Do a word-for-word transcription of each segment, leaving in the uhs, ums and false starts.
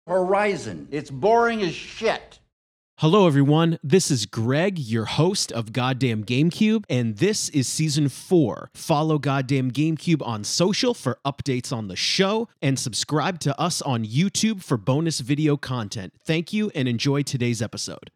Horizon. It's boring as shit. Hello, everyone. This is Greg, your host of Goddamn GameCube, and this is Season four. Follow Goddamn GameCube on social for updates on the show, and subscribe to us on YouTube for bonus video content. Thank you, and enjoy today's episode.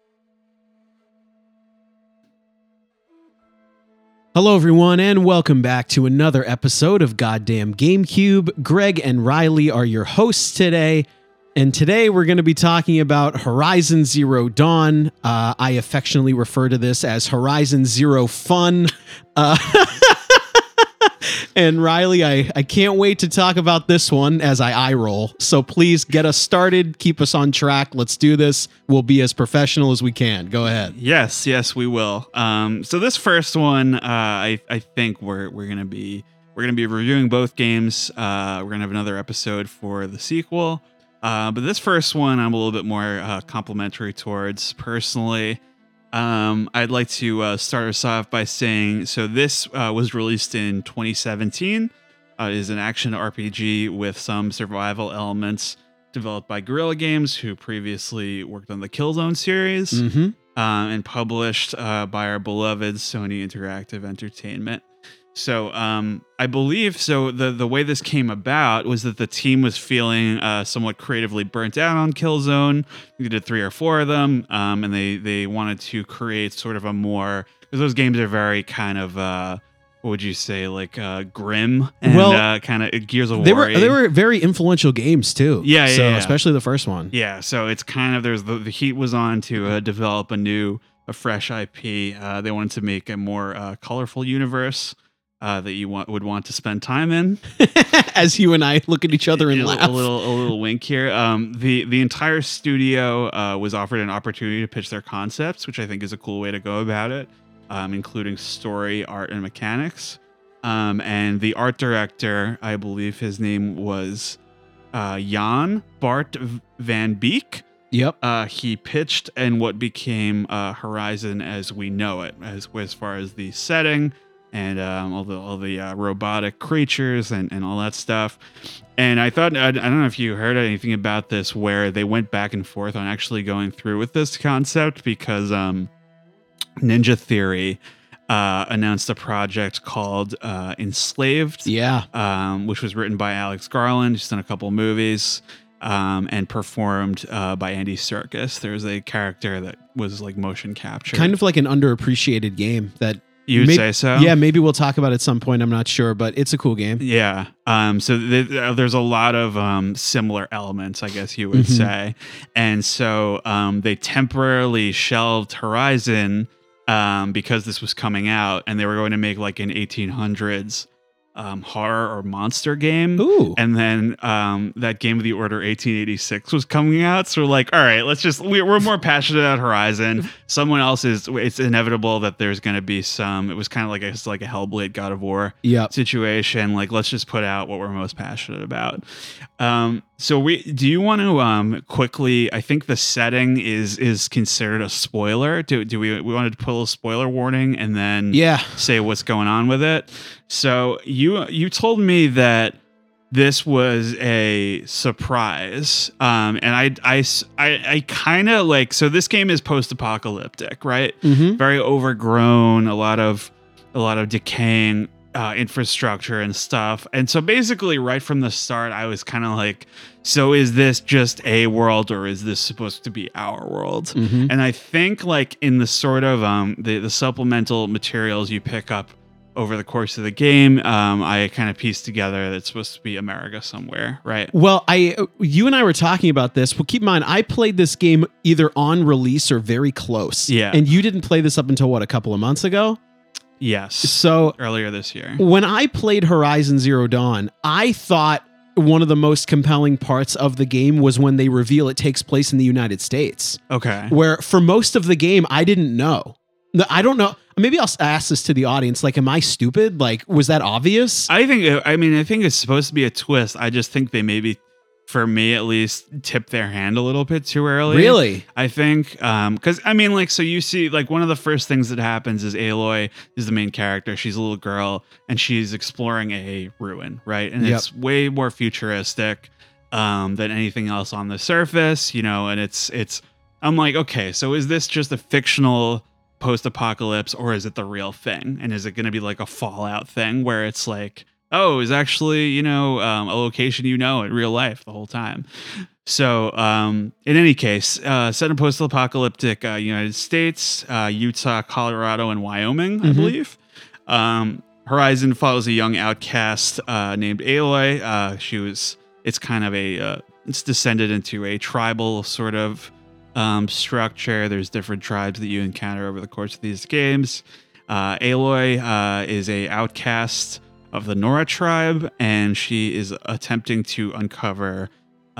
Hello, everyone, and welcome back to another episode of Goddamn GameCube. Greg and Riley are your hosts today. And today we're going to be talking about Horizon Zero Dawn. Uh, I affectionately refer to this as Horizon Zero Fun. Uh, and Riley, I, I can't wait to talk about this one as I eye roll. So please get us started. Keep us on track. Let's do this. We'll be as professional as we can. Go ahead. Yes, yes, we will. Um, so this first one, uh, I I think we're we're gonna be we're gonna be reviewing both games. Uh, we're gonna have another episode for the sequel. Uh, but this first one, I'm a little bit more uh, complimentary towards personally. Um, I'd like to uh, start us off by saying, so this uh, was released in twenty seventeen. Uh, it is an action R P G with some survival elements developed by Guerrilla Games, who previously worked on the Killzone series, Mm-hmm. uh, and published uh, by our beloved Sony Interactive Entertainment. So um, I believe so. The the way this came about was that the team was feeling uh, somewhat creatively burnt out on Killzone. We did three or four of them, um, and they they wanted to create sort of a more, because those games are very kind of uh, what would you say, like uh, grim and Well, uh, kind of Gears of War. They were they were very influential games too. Yeah, yeah, So yeah. especially the first one. Yeah, so it's kind of there's the, the heat was on to uh, develop a new, a fresh I P. Uh, they wanted to make a more uh, colorful universe. Uh, that you want would want to spend time in, As you and I look at each other and a, laugh. a little a little wink here. Um, the the entire studio uh, was offered an opportunity to pitch their concepts, which I think is a cool way to go about it, um, including story, art, and mechanics. Um, and the art director, I believe his name was uh, Jan Bart van Beek. Yep. Uh, he pitched in what became uh, Horizon as we know it, as as far as the setting. And um, all the all the uh, robotic creatures and, and all that stuff. And I thought, I, I don't know if you heard anything about this, where they went back and forth on actually going through with this concept, because um, Ninja Theory uh, announced a project called uh, Enslaved, Yeah. um, which was written by Alex Garland, who's done a couple movies, um, and performed uh, by Andy Serkis. There's a character that was like motion captured. Kind of like an underappreciated game that You would Maybe- say so? Yeah, maybe we'll talk about it at some point. I'm not sure, but it's a cool game. Yeah. Um, so th- th- there's a lot of um, similar elements, I guess you would Mhm. say. And so um, they temporarily shelved Horizon um, because this was coming out, and they were going to make like an eighteen hundreds um, horror or monster game. Ooh. And then um, that Game of the Order eighteen eighty-six was coming out. So we're like, all right, let's just, we, we're more passionate about Horizon. Someone else is, it's inevitable that there's going to be some, it was kind of like a, it's like a Hellblade God of War Yep. situation. Like, let's just put out what we're most passionate about. Um, so we, do you want to um, quickly, I think the setting is is considered a spoiler. Do, do we, we wanted to put a little spoiler warning and then Yeah. say what's going on with it? So you you told me that this was a surprise, um, and I I I, I kind of like, so this game is post-apocalyptic, right? Mm-hmm. Very overgrown, a lot of a lot of decaying uh, infrastructure and stuff, and so basically right from the start, I was kind of like, so is this just a world, or is this supposed to be our world? Mm-hmm. And I think like in the sort of um the the supplemental materials you pick up over the course of the game, um, I kind of pieced together that it's supposed to be America somewhere, right? Well, I, you and I were talking about this. Well, keep in mind, I played this game either on release or very close. Yeah. And you didn't play this up until what, a couple of months ago? Yes. So Earlier this year. when I played Horizon Zero Dawn, I thought one of the most compelling parts of the game was when they reveal it takes place in the United States, Okay. where for most of the game, I didn't know. No, I don't know. Maybe I'll ask this to the audience. Like, am I stupid? Like, was that obvious? I think, I mean, I think it's supposed to be a twist. I just think they maybe, for me at least, tipped their hand a little bit too early. Really? I think, um, because I mean, like, so you see, like, one of the first things that happens is Aloy is the main character. She's a little girl and she's exploring a ruin, right? And Yep. it's way more futuristic. um, than anything else on the surface, you know, and it's it's I'm like, okay, so is this just a fictional post-apocalypse or is it the real thing? And is it going to be like a Fallout thing where it's like, oh, is actually, you know, um, a location you know in real life the whole time? So um, in any case, uh, set in post-apocalyptic uh, United States, uh, Utah, Colorado, and Wyoming, I Mhm. believe. Um, Horizon follows a young outcast uh, named Aloy. Uh, she was, it's kind of a, uh, it's descended into a tribal sort of um, structure. There's different tribes that you encounter over the course of these games. Uh, Aloy uh, is a outcast of the Nora tribe, and she is attempting to uncover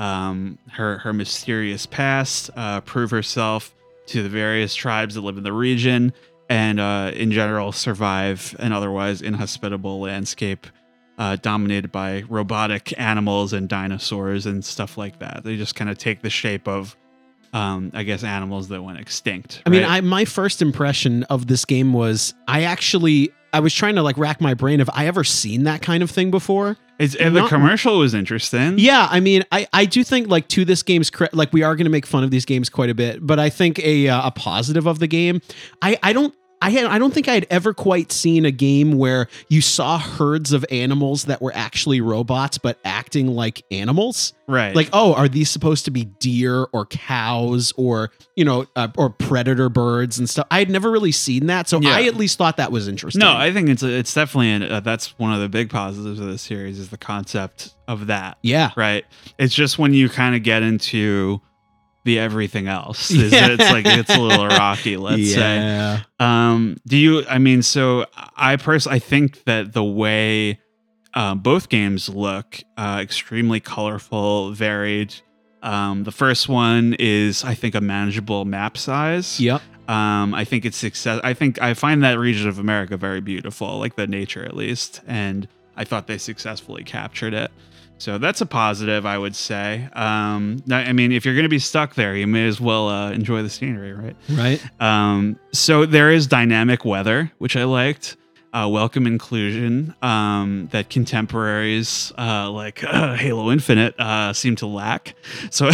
um, her her mysterious past, uh, prove herself to the various tribes that live in the region, and uh, in general survive an otherwise inhospitable landscape uh, dominated by robotic animals and dinosaurs and stuff like that. They just kind of take the shape of, um, I guess, animals that went extinct. I mean, right? I my first impression of this game was I actually I was trying to like rack my brain if I ever seen that kind of thing before. It's, and the not- commercial was interesting. Yeah, I mean, I, I do think like to this game's cre- like we are going to make fun of these games quite a bit, but I think a uh, a positive of the game, I I don't. I had I don't think I had ever quite seen a game where you saw herds of animals that were actually robots but acting like animals. Right. Like, oh, are these supposed to be deer or cows or, you know, uh, or predator birds and stuff? I had never really seen that, so Yeah. I at least thought that was interesting. No, I think it's it's definitely an, uh, that's one of the big positives of this series is the concept of that. yeah, Right. It's just when you kind of get into the everything else, is Yeah. it's like it's a little rocky. Let's say. yeah. Um, do you? I mean, so I personally I think that the way uh, both games look uh, extremely colorful, varied. Um, the first one is, I think, a manageable map size. Yep. Um, I think it's success. I think I find that region of America very beautiful, like the nature at least, and I thought they successfully captured it. So that's a positive, I would say. Um, I mean, if you're going to be stuck there, you may as well uh, enjoy the scenery, right? Right. Um, so there is dynamic weather, which I liked. Uh, welcome inclusion um, that contemporaries uh, like uh, Halo Infinite uh, seem to lack. So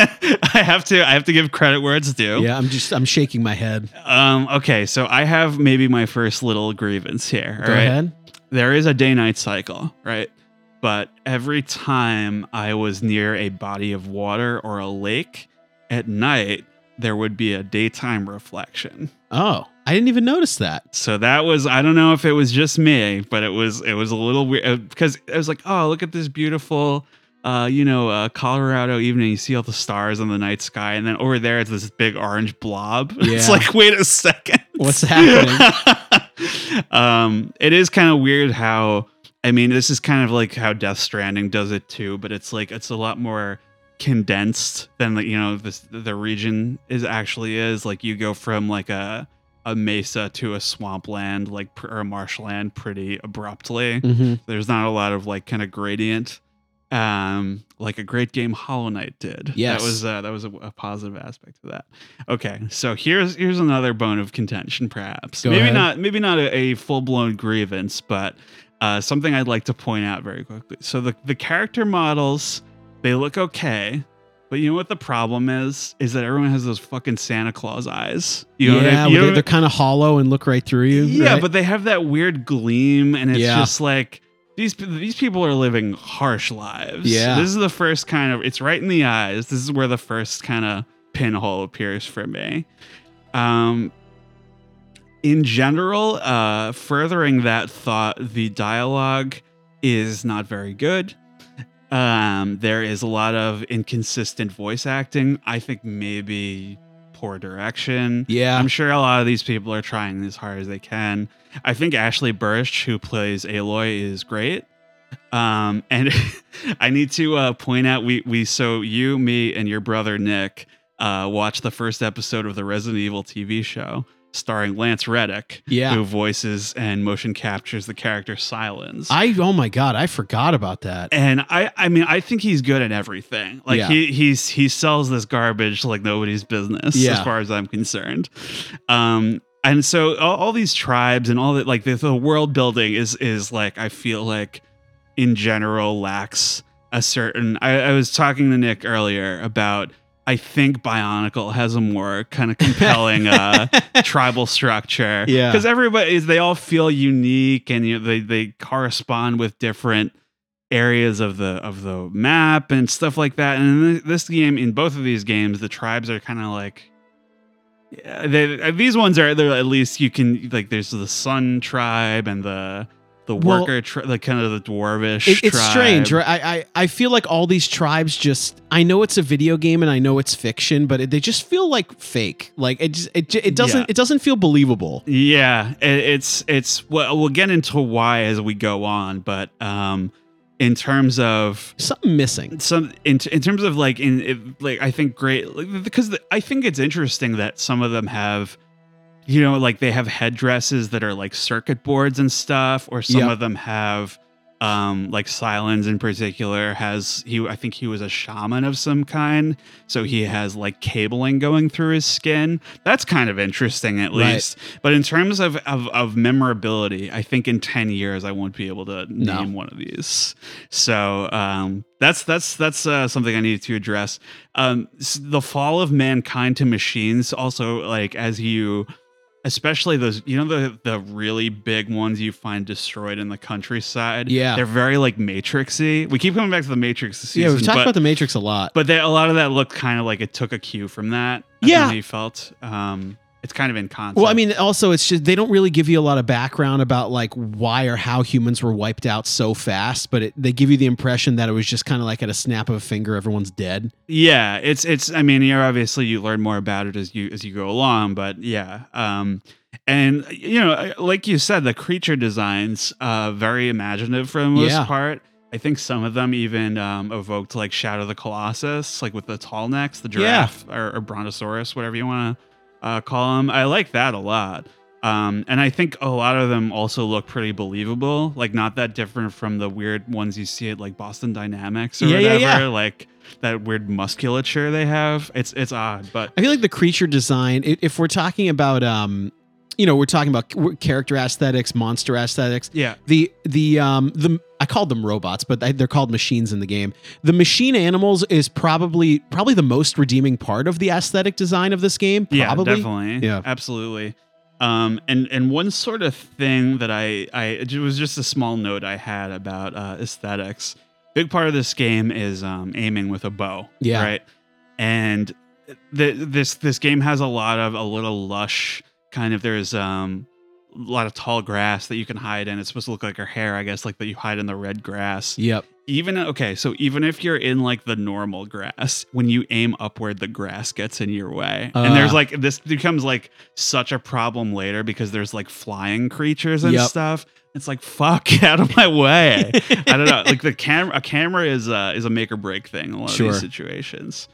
I have to I have to give credit where it's due. Yeah, I'm just I'm shaking my head. Um, okay, so I have maybe my first little grievance here. all Go right? ahead. There is a day-night cycle, right? But every time I was near a body of water or a lake at night, there would be a daytime reflection. Oh, I didn't even notice that. So that was, I don't know if it was just me, but it was it was a little weird because it was like, oh, look at this beautiful, uh, you know, uh, Colorado evening. You see all the stars in the night sky, and then over there it's this big orange blob. It's Yeah. like, wait a second, What's happening? um, it is kind of weird how. I mean, this is kind of like how Death Stranding does it too, but it's like it's a lot more condensed than like, you know, this the region is actually is. Like you go from like a a mesa to a swampland, like pr- or a marshland, pretty abruptly. Mhm. There's not a lot of like kind of gradient, um, like a great game Hollow Knight did. Yes. that was uh, that was a, a positive aspect of that. Okay, so here's here's another bone of contention, perhaps. Go maybe ahead. not maybe not a, a full blown grievance, but uh, something I'd like to point out very quickly. So the the character models, they look okay. But you know what the problem is? Is that everyone has those fucking Santa Claus eyes. You know what I- yeah, you know they're, what- they're kind of hollow and look right through you. yeah, right? but they have that weird gleam, and it's Yeah. just like these these people are living harsh lives. Yeah. This is the first kind of, it's right in the eyes. This is where the first kind of pinhole appears for me. Um, in general, uh, furthering that thought, the dialogue is not very good. Um, there is a lot of inconsistent voice acting. I think maybe poor direction. yeah, I'm sure a lot of these people are trying as hard as they can. I think Ashley Burch, who plays Aloy, is great. Um, and I need to uh, point out, we we so you, me, and your brother Nick uh, watched the first episode of the Resident Evil T V show starring Lance Reddick, Yeah. who voices and motion captures the character Silence. I oh my god, I forgot about that. And I, I mean, I think he's good at everything. Like Yeah. he, he's he sells this garbage like nobody's business, Yeah. as far as I'm concerned. Um, and so all, all these tribes and all that, like the, the world building is is like, I feel like in general lacks a certain. I, I was talking to Nick earlier about. I think Bionicle has a more kind of compelling uh, tribal structure. Yeah, because everybody is they all feel unique and you know, they they correspond with different areas of the of the map and stuff like that. And in this game, in both of these games, the tribes are kind of like. Yeah, they, these ones are they're at least you can like there's the Sun tribe and the the Well, worker tri- like kind of the dwarvish It, it's tribe. strange, right? I, I I feel like all these tribes just. I know it's a video game and I know it's fiction, but it, they just feel like fake. Like it just it, it doesn't Yeah. it doesn't feel believable. Yeah, it, it's it's well, we'll get into why as we go on, but um, in terms of Something missing. some in, in terms of like in it, like I think great like, because the, I think it's interesting that some of them have. You know, like they have headdresses that are like circuit boards and stuff, or some Yep. of them have, um, like Silence in particular has he. I think he was a shaman of some kind, so he has like cabling going through his skin. That's kind of interesting, at Right. least. But in terms of, of of memorability, I think in ten years I won't be able to No. name one of these. So um, that's that's that's uh, something I need to address. Um, s- the fall of mankind to machines also like as you. Especially those, you know, the the really big ones you find destroyed in the countryside. Yeah. They're very like Matrixy. We keep coming back to the Matrix this Yeah, season. we've talked but, about the Matrix a lot. but they, a lot of that looked kind of like it took a cue from that. I Yeah. think you felt. Um, it's kind of in concept. Well, I mean, also it's just they don't really give you a lot of background about like why or how humans were wiped out so fast, but it, they give you the impression that it was just kind of like at a snap of a finger, everyone's dead. yeah, it's it's. I mean, you're obviously you learn more about it as you as you go along, but yeah. Um, and you know, like you said, the creature designs uh very imaginative for the most Yeah. part. I think some of them even um, evoked like Shadow of the Colossus, like with the tall necks, the giraffe or, or Brontosaurus, whatever you want to uh, call them. I like that a lot. Um, and I think a lot of them also look pretty believable, like not that different from the weird ones you see at like Boston Dynamics or Yeah, yeah, whatever, yeah. like that weird musculature they have. It's it's odd, but I feel like the creature design, i- if we're talking about, um, you know, we're talking about c- character aesthetics, monster aesthetics. yeah, The the um the I called them robots, but they- they're called machines in the game. The machine animals is probably probably the most redeeming part of the aesthetic design of this game. yeah, Probably. definitely, Yeah. absolutely. Um, and and one sort of thing that I I it was just a small note I had about uh, aesthetics. Big part of this game is um, aiming with a bow. Yeah. Right. And the, this this game has a lot of a little lush kind of. There's um a lot of tall grass that you can hide in. It's supposed to look like her hair, I guess, like that you hide in the red grass. Yep. Even okay, so even if you're in like the normal grass, when you aim upward, the grass gets in your way. Uh. and there's like this becomes like such a problem later because there's like flying creatures and Yep. stuff. It's like fuck, get out of my way. I don't know. Like the camera, a camera is uh, is a make or break thing in a lot Sure. of these situations.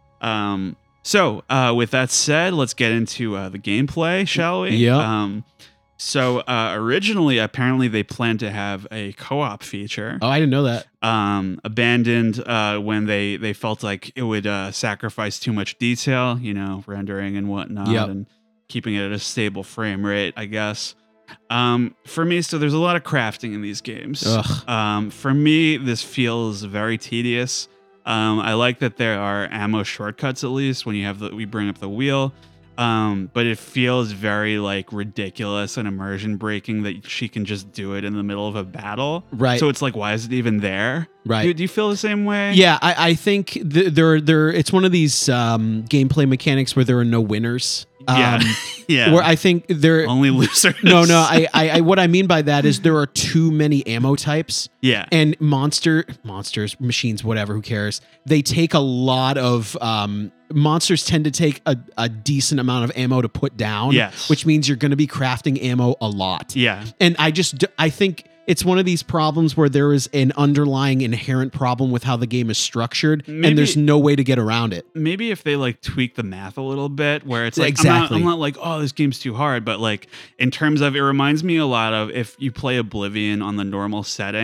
Um. So uh, with that said, let's get into uh, the gameplay, shall we? Yep. Um. So uh, originally, apparently, they planned to have a co-op feature Oh, I didn't know that. um, abandoned uh, when they they felt like it would uh, sacrifice too much detail, you know, rendering and whatnot, Yep. and keeping it at a stable frame rate, I guess. Um, for me, so there's a lot of crafting in these games. Ugh. Um, for me, this feels very tedious. Um, I like that there are ammo shortcuts at least when you have the we bring up the wheel. Um, but it feels very like ridiculous and immersion breaking that she can just do it in the middle of a battle. Right. So it's like, why is it even there? Right. Do, do you feel the same way? Yeah, I, I think th- there, there. It's one of these um, gameplay mechanics where there are no winners. Yeah. Um, Yeah. Where I think there. Only losers. No, no. I, I, I, what I mean by that is there are too many ammo types, Yeah. and monster, monsters, machines, whatever. Who cares? They take a lot of. Um, monsters tend to take a, a decent amount of ammo to put down. Yes. Which means you're going to be crafting ammo a lot. Yeah. And I just, d- I think it's one of these problems where there is an underlying inherent problem with how the game is structured, Maybe- and there's no way to get around it. Maybe if they like tweak the math a little bit, where it's like Exactly. I'm, not, I'm not like, oh, this game's too hard, but like in terms of, it reminds me a lot of if you play Oblivion on the normal setting,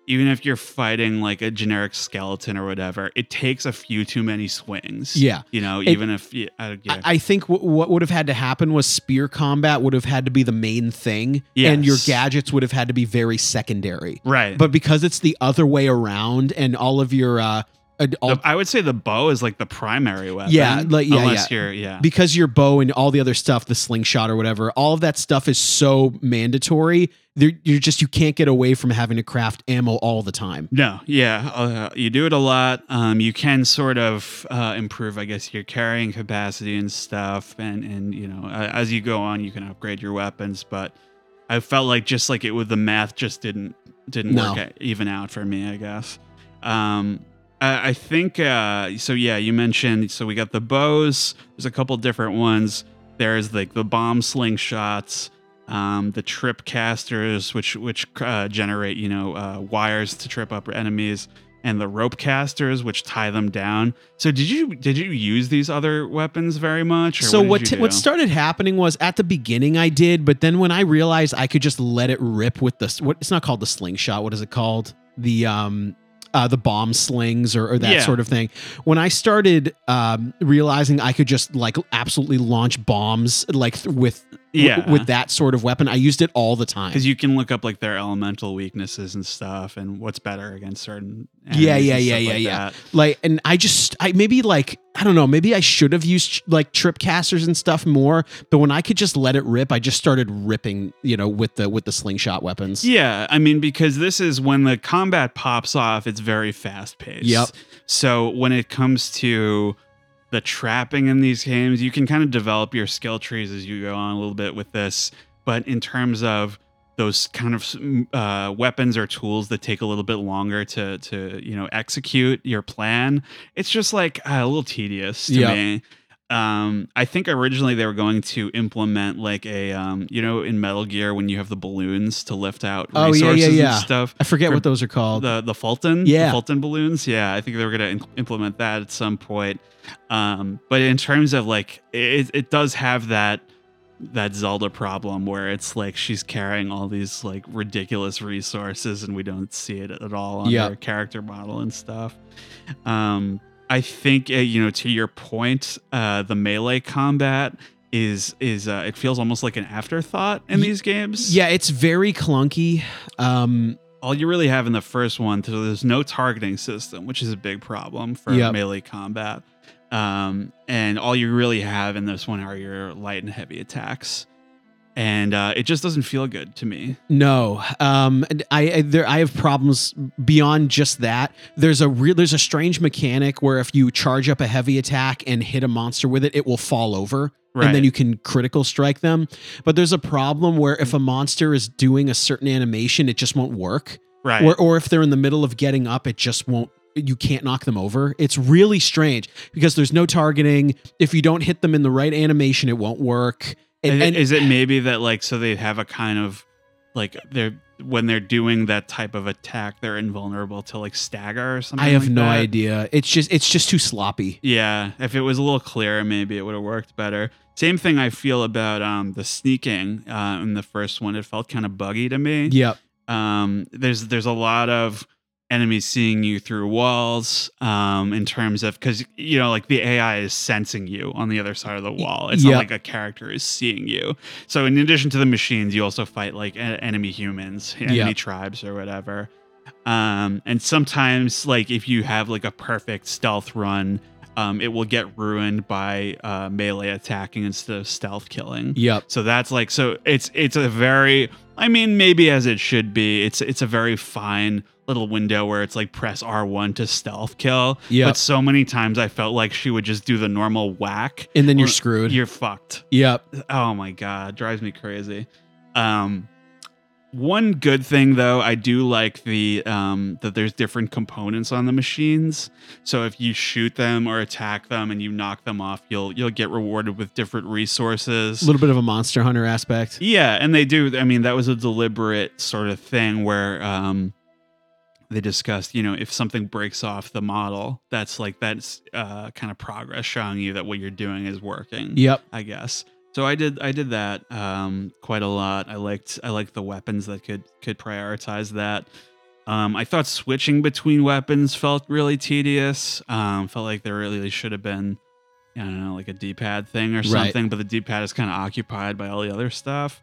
even if you're fighting like a generic skeleton or whatever, it takes a few too many swings. Yeah. You know, It- even if, yeah, uh, yeah. I I think w- what would have had to happen was spear combat would have had to be the main thing, Yes. and your gadgets would have had to be very secondary. right. But because it's the other way around, and all of your uh, uh, all, The- I would say the bow is like the primary weapon. Yeah, like- yeah, unless yeah. you're, yeah. because your bow and all the other stuff, the slingshot or whatever, all of that stuff is so mandatory. There, you're just you can't get away from having to craft ammo all the time. No, yeah, uh, you do it a lot. Um, you can sort of uh, improve, I guess, your carrying capacity and stuff, and and you know, uh, as you go on, you can upgrade your weapons. But I felt like just like it with the math, just didn't didn't No. work out, even out for me, I guess. Um, I, I think uh, so. Yeah, you mentioned so we got the bows. There's a couple different ones. There's like the bomb slingshots. Um, the trip casters, which which uh, generate you know uh, wires to trip up enemies, and the rope casters, which tie them down. So did you did you use these other weapons very much? Or So what what did t- you what do? started happening was at the beginning I did, but then when I realized I could just let it rip with the what it's not called the slingshot. What is it called? The um. Uh, the bomb slings or, or that Yeah. sort of thing. When I started um, realizing I could just like absolutely launch bombs like th- with Yeah. w- with that sort of weapon, I used it all the time. Because you can look up like their elemental weaknesses and stuff, and what's better against certain. Yeah, enemies yeah, and yeah, stuff yeah, like yeah. that. Like, and I just, I maybe like, I don't know, maybe I should have used like trip casters and stuff more. But when I could just let it rip, I just started ripping, you know, with the with the slingshot weapons. Yeah, I mean, because this is when the combat pops off, it's very fast paced. Yep. So when it comes to the trapping in these games, you can kind of develop your skill trees as you go on a little bit with this. But in terms of those kind of uh, weapons or tools that take a little bit longer to to you know execute your plan, it's just like uh, a little tedious to Yep. me. Um, I think originally they were going to implement like a um, you know, in Metal Gear when you have the balloons to lift out Oh, yeah, yeah, resources yeah. and stuff. I forget For what those are called. The the Fulton, Yeah. the Fulton balloons. Yeah, I think they were going to implement that at some point. Um, but in terms of like, it it does have that that Zelda problem where it's like she's carrying all these like ridiculous resources and we don't see it at all on Yeah. her character model and stuff. Um, I think uh, you know, to your point, uh, the melee combat is is uh, it feels almost like an afterthought in Ye- these games. Yeah, it's very clunky. Um, All you really have in the first one, so there's no targeting system, which is a big problem for Yep. melee combat. Um, and all you really have in this one are your light and heavy attacks. And uh, it just doesn't feel good to me. No, um, and I I, there, I have problems beyond just that. There's a real there's a strange mechanic where if you charge up a heavy attack and hit a monster with it, it will fall over, Right. and then you can critical strike them. But there's a problem where if a monster is doing a certain animation, it just won't work. Right. Or or if they're in the middle of getting up, it just won't. You can't knock them over. It's really strange because there's no targeting. If you don't hit them in the right animation, it won't work. And, is, and is it maybe that like so they have a kind of like they're when they're doing that type of attack, they're invulnerable to like stagger or something? I have like no that? idea. It's just it's just too sloppy. Yeah, if it was a little clearer, maybe it would have worked better. Same thing I feel about um the sneaking uh, in the first one. It felt kind of buggy to me. Yep. Um, there's there's a lot of enemies seeing you through walls. Um, in terms of because you know like the A I is sensing you on the other side of the wall. It's Yep. not like a character is seeing you. So in addition to the machines, you also fight like en- enemy humans, enemy Yep. tribes or whatever. Um, and sometimes like if you have like a perfect stealth run, um, it will get ruined by uh, melee attacking instead of stealth killing. Yep. So that's like so it's it's a very I mean maybe as it should be. It's it's a very fine little window where it's like press R one to stealth kill. Yep. But so many times I felt like she would just do the normal whack. And then you're Well, screwed. You're fucked. Yep. Oh my god, drives me crazy. Um one good thing though, I do like the um that there's different components on the machines. So if you shoot them or attack them and you knock them off, you'll you'll get rewarded with different resources. A little bit of a Monster Hunter aspect. Yeah, and they do. I mean, that was a deliberate sort of thing where um, they discussed, you know, if something breaks off the model, that's like that's uh, kind of progress showing you that what you're doing is working. Yep. I guess. So I did. I did that um, quite a lot. I liked. I liked the weapons that could could prioritize that. Um, I thought switching between weapons felt really tedious. Um, felt like there really should have been, I don't know, like a D-pad thing or Right. something, but the D-pad is kind of occupied by all the other stuff.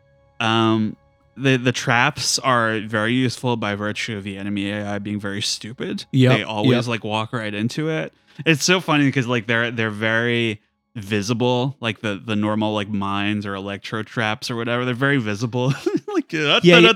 Um, the the traps are very useful by virtue of the enemy A I being very stupid. Yep, They always yep. like walk right into it. It's so funny because like they're they're very visible, like the the normal like mines or electro traps or whatever. They're very visible. Like Yeah, yeah,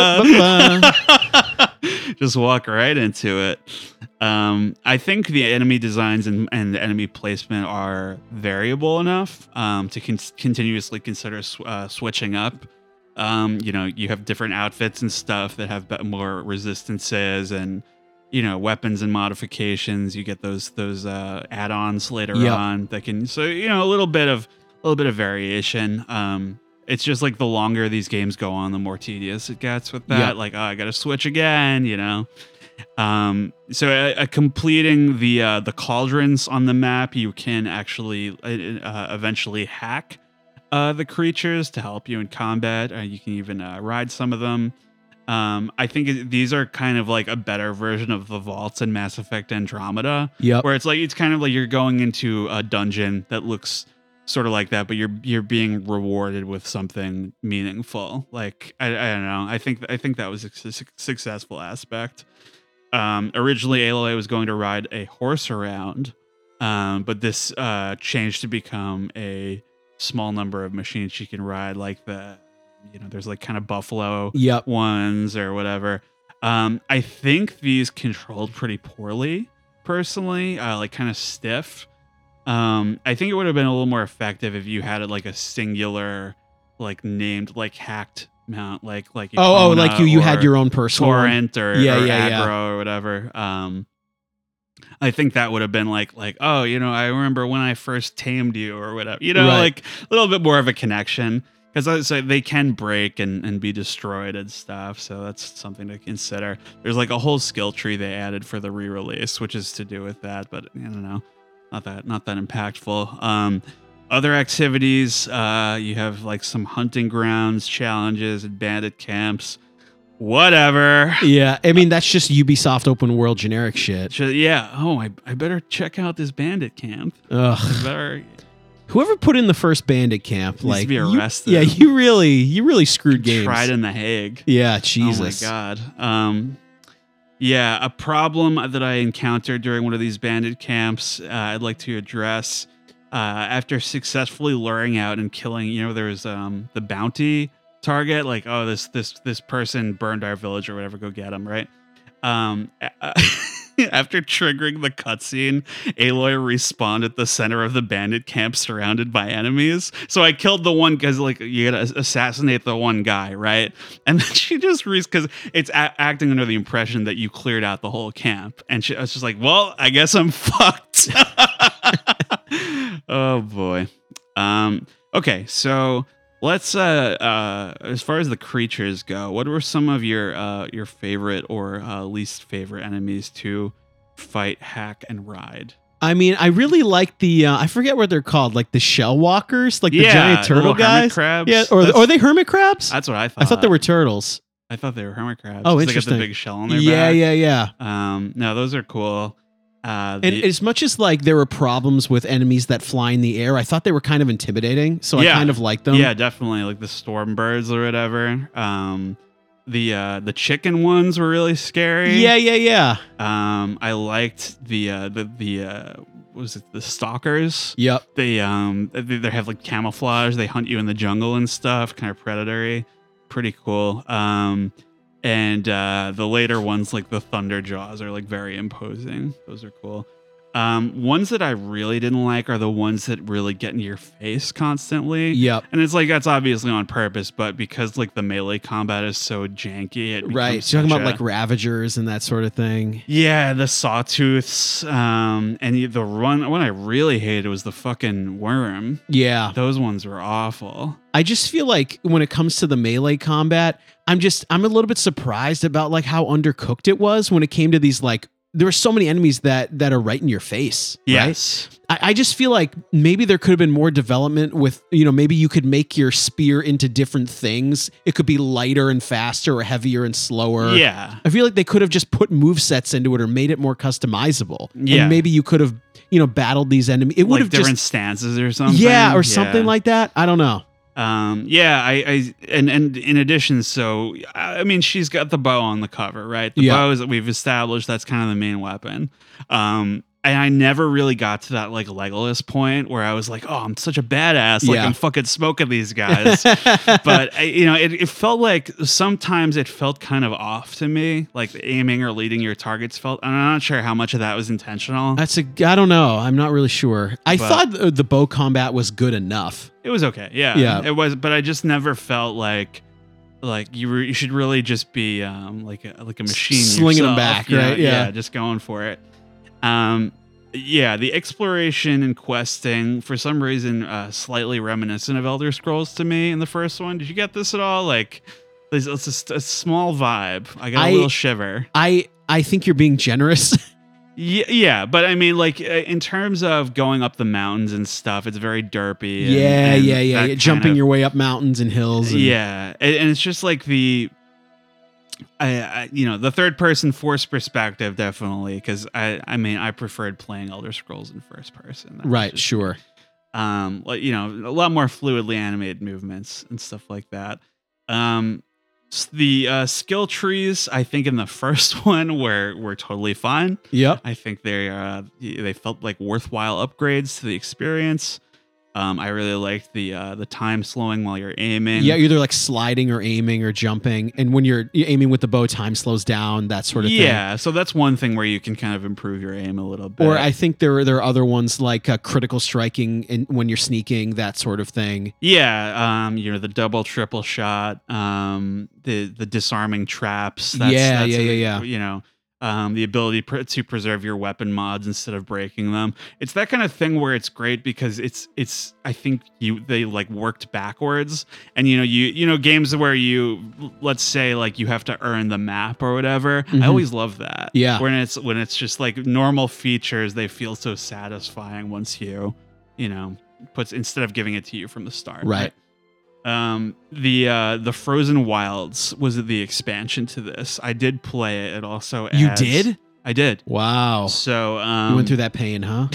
da-da-da-da. Just walk right into it. Um, I think the enemy designs and, and the enemy placement are variable enough um, to con- continuously consider sw- uh, switching up. Um, you know, you have different outfits and stuff that have be- more resistances and, you know, weapons and modifications. You get those those uh, add-ons later Yep. on that can, so you know, a little bit of a little bit of variation. Um, it's just like the longer these games go on, the more tedious it gets with that. Yep. Like, oh, I got to switch again, you know. Um, so uh, uh, completing the uh, the cauldrons on the map, you can actually uh, uh, eventually hack uh, the creatures to help you in combat. Uh, you can even uh, ride some of them. Um, I think it, these are kind of like a better version of the vaults in Mass Effect Andromeda, Yep. where it's like it's kind of like you're going into a dungeon that looks sort of like that, but you're you're being rewarded with something meaningful. Like I, I don't know. I think I think that was a su- successful aspect. Um, originally, Aloy was going to ride a horse around, um, but this uh, changed to become a small number of machines she can ride, like the, you know, there's like kind of buffalo Yep. ones or whatever. Um, I think these controlled pretty poorly, personally, uh, like kind of stiff. Um, I think it would have been a little more effective if you had it like a singular, like named, like hacked mount, like like Oh, oh, Epona like you you had or your own personal one. torrent or, Yeah, or yeah, aggro yeah. or whatever. Um, I think that would have been like like oh, you know, I remember when I first tamed you or whatever. You know, Right. like a little bit more of a connection. Because so they can break and, and be destroyed and stuff, so that's something to consider. There's like a whole skill tree they added for the re-release, which is to do with that, but I don't know, not that not that impactful. Um, other activities, uh, you have like some hunting grounds challenges and bandit camps, whatever. Yeah, I mean that's just Ubisoft open world generic shit. So, yeah. Oh, I, I better check out this bandit camp. I Ugh. better. Whoever put in the first bandit camp, Needs to like be you- arrested. yeah, you really, you really screwed games. Tried in the Hague. Yeah, Jesus. Oh my god. Um, yeah, a problem that I encountered during one of these bandit camps, uh, I'd like to address. Uh, after successfully luring out and killing, you know, there was um, the bounty target, like, oh, this this this person burned our village or whatever, go get him, right? Um, uh, after triggering the cutscene, Aloy respawned at the center of the bandit camp surrounded by enemies. So I killed the one because, like, you gotta assassinate the one guy, right? And then she just re because it's a- acting under the impression that you cleared out the whole camp. And she I was just like, well, I guess I'm fucked. Oh boy. Um, okay, so let's uh, uh, as far as the creatures go, what were some of your uh, your favorite or uh, least favorite enemies to fight, hack, and ride? I mean, I really like the uh, I forget what they're called, like the shell walkers, like the Yeah, giant the turtle little hermit guys. crabs. Yeah, or That's- are they hermit crabs? That's what I thought. I thought they were turtles. I thought they were hermit crabs. Oh, 'cause interesting. They got the big shell on their Yeah, back. yeah, yeah. Um, no, those are cool. Uh, And the- as much as like there were problems with enemies that fly in the air, I thought they were kind of intimidating. So I Yeah. kind of liked them. yeah, definitely, like the storm birds or whatever. Um, the uh, the chicken ones were really scary. Yeah, yeah, yeah. Um, I liked the uh, the the uh, what was it, the stalkers? Yep. They um they, they have like camouflage. They hunt you in the jungle and stuff, kind of predatory. Pretty cool. Um, and uh, the later ones, like the thunder jaws, are like very imposing. Those are cool. Um, ones that I really didn't like are the ones that really get in your face constantly. Yep. And it's like that's obviously on purpose, but because like the melee combat is so janky, it Right. becomes So you're talking such about a- like Ravagers and that sort of thing. yeah, the sawtooths, um, and the one one I really hated was the fucking worm. Yeah. Those ones were awful. I just feel like when it comes to the melee combat, I'm just I'm a little bit surprised about like how undercooked it was when it came to these like there were so many enemies that that are right in your face. Yes. Right? I, I just feel like maybe there could have been more development with, you know, maybe you could make your spear into different things. It could be lighter and faster or heavier and slower. Yeah. I feel like they could have just put movesets into it or made it more customizable. Yeah. And maybe you could have, you know, battled these enemies. It would Like have different just, stances or something. yeah, or Yeah. something like that. I don't know. Um, yeah, I, I, and, and in addition, so, I mean, she's got the bow on the cover, right? The Yeah. bow is that we've established that's kind of the main weapon. Um, and I never really got to that like Legolas point where I was like, oh, I'm such a badass. Like Yeah. I'm fucking smoking these guys. But I, you know, it, it felt like sometimes it felt kind of off to me, like the aiming or leading your targets felt, I'm not sure how much of that was intentional. That's a, I don't know. I'm not really sure. I But- thought the, the bow combat was good enough. It was okay. Yeah. Yeah. It was, but I just never felt like like you were, you should really just be um like a like a machine Slinging 'em yourself, back, you know? right? Yeah. just going for it. Um yeah, the exploration and questing for some reason uh slightly reminiscent of Elder Scrolls to me in the first one. Did you get this at all? Like there's it's just a small vibe. I got a I- little shiver. I I think you're being generous. Yeah, yeah, but I mean, like uh, in terms of going up the mountains and stuff, it's very derpy. And, yeah, and yeah, yeah, that yeah. kind Jumping of- your way up mountains and hills. And, Yeah, and, and it's just like the, I, I you know, the third person force perspective definitely because I, I mean, I preferred playing Elder Scrolls in first person. That was Right. just- Sure. Um, like you know, a lot more fluidly animated movements and stuff like that. Um, s- the uh, skill trees, I think, in the first one were were totally fine. Yep. I think they uh they felt like worthwhile upgrades to the experience. Um, I really liked the uh, the time slowing while you're aiming. Yeah, either like sliding or aiming or jumping, and when you're you're aiming with the bow, time slows down. That sort of thing. yeah. So that's one thing where you can kind of improve your aim a little bit. Or I think there are there are other ones like uh, critical striking and when you're sneaking, that sort of thing. yeah, um, you know the double triple shot, um, the the disarming traps. That's, Yeah, that's yeah, a- yeah, yeah. You know. Um, the ability pr- to preserve your weapon mods instead of breaking them. It's that kind of thing where it's great because it's it's I think you they like worked backwards, and you know you you know games where you let's say like you have to earn the map or whatever. Mhm. I always love that. Yeah. When it's when it's just like normal features, they feel so satisfying once you you know puts instead of giving it to you from the start. Right. Um, the uh, the Frozen Wilds was the expansion to this. I did play it. It also You adds- did? I did. Wow. So um, You went through that pain, huh?